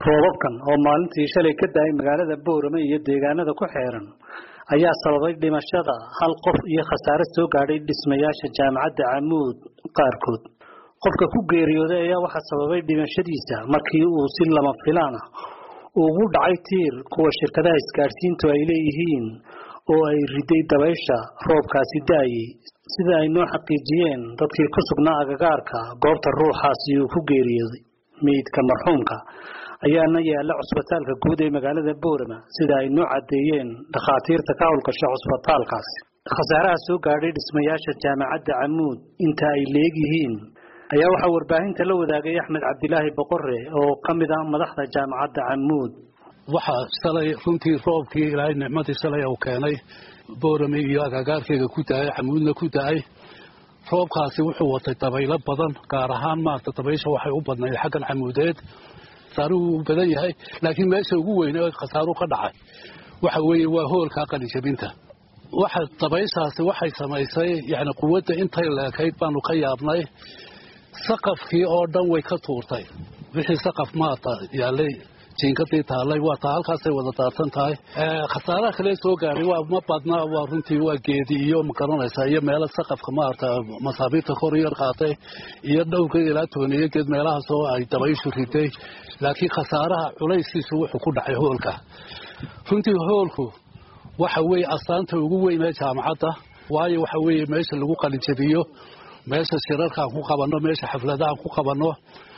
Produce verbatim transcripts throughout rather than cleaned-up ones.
roobabkan oo maalintii shalay ka daay magaalada Boorama iyo deegaanada ku xeeran ayaa sababay dhimashada hal qof iyo khasaare soo gaadhay dhismayaasha jaamacadda Camuud qaarkood. Qofka ku geeriyooday ayaa waxa sababay dhimashadiisa markii uu si lama filaan ah ugu dhacay tiir kuwa shirkadaha isgaarsiintu ay leeyihiin oo ay riday dabaysha roobkaasi daayay, sida ay noo xaqiijiyeen dadkii ku sugnaa agagaarka goobta ruuxaasi uu ku geeriyooday. meydka marxuumka ayaana yaala cusbitaalka guud ee magaalada Boorama, sida ay noo cadeeyeen dhakhaatiirta ka howlgasha cusbitaalkaasi. khasaaraha soo gaadhay dhismayaasha jaamacadda Camuud inta ay leeyihiin ayaa waxa warbaahinta la wadaagay Axmed Cabdilaahi Boqorre oo kamid ah madaxda jaamacadda Camuud. waxa shalay runtii roobkii Ilaahay nicmadii shalay uu keenay Boorama iyo agagaarkeeda ku tahay Camuudna ku tahay. roobkaasi wuxuu watay dabaylo badan, gaar ahaan maanta dabaysha waxay u badnayd xaggan Camuudeed. saaruhu badan yahay, laakiin meesha ugu weyn ee khasaaru ka dhacay waxa weeye waa hoolka qalijabinta. waxa dabayshaasi waxay samaysay yani quwadda intay leekayd baanu ka yaabnay. saqafkii oo dhan way ka tuurtay. wixii saqaf maanta yaalay jinkadii taalay waa taa halkaasay wada daadsan tahay. khasaaraha kale soo gaaray waa ma badna, waa runtii waa geedi iyo ma garanaysaa iyo meelo saqafka maarta masaabiirta kor yar qaatay iyo dhowrka ilaa tooniyo geed meelahaas oo ay dabayshu riday. laakiin khasaaraha culayskiisu wuxuu ku dhacay hoolka. runtii hoolku waxa weeye astaanta ugu weyn ee jaamacadda, waayo waxa weeye meesha lagu qalinjabiyo, meesha shirarkaan ku qabanno, meesha xafladahan ku qabanno.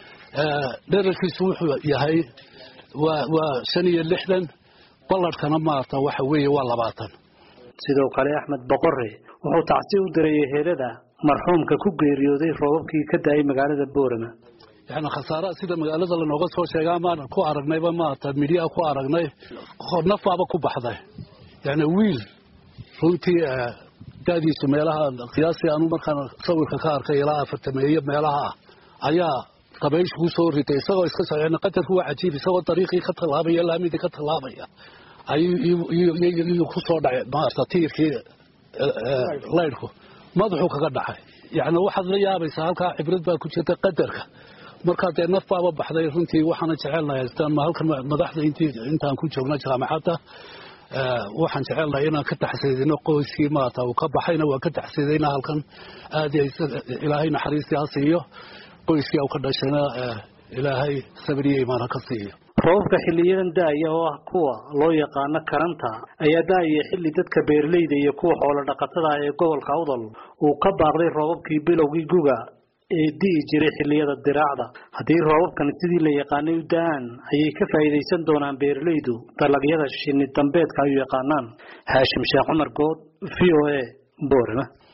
dherarkiisu wuxuu yahay waa waa shan iyo lixdan, balladhkana maarta waxa weeye waa labaatan. sidoo kale Axmed Boqorre wuxuu tacsi u diray ehelada marxuumka ku geeriyooday roobabkii ka daay magaalada Boorama. يعني خسارة سيدا مقالة لنوغة سوى شيئا ما كو عرقناي بما تدميريا كو عرقناي نفع بكو بحضاي. يعني ويل روتي دادي سميلها القياسي أنو مرخان سوي كخار كيلاها فتمية ميلها عيا طبيش هو صوري تيساوي اسكسا يعني قدر هو عجيب يسوى طريقي خط الهابية لا ميدي خط الهابية أي يخصو ما أستطير كي لا يركو مضحو كقدحي يعني واحد ليابي سهلك عبرت باكو جيتا قدرك marka ay nafba baxday runtii waxaan jecelnahay istaan ma halkan madaxda intii intaan ku joogna jaamacadda waxaan jecelnahay inaan ka taxsiidino qoyskii maata oo ka baxayna waa ka taxsiidayna halkan aad Ilaahay naxariista ha siiyo qoyskii oo ka dhashayna Ilaahay sabriye imaan ka siiyo. roobka xilliyadan daaya oo ah kuwa loo yaqaan karanta ayaa daaya xilli dadka beerleyda iyo kuwa xoolo dhaqatada ee gobolka Awdal uu ka baaqday roobkii bilowgii guga ee dii jiray xilliyada diraacda. haddii roobabkan sidii la yaqaanay u da'aan ayay ka faa'iideysan doonaan beerleydu dalagyada shinni dambeedka ay u yaqaanaan. Haashim Sheekh Cumar Good, V O A, Boorama.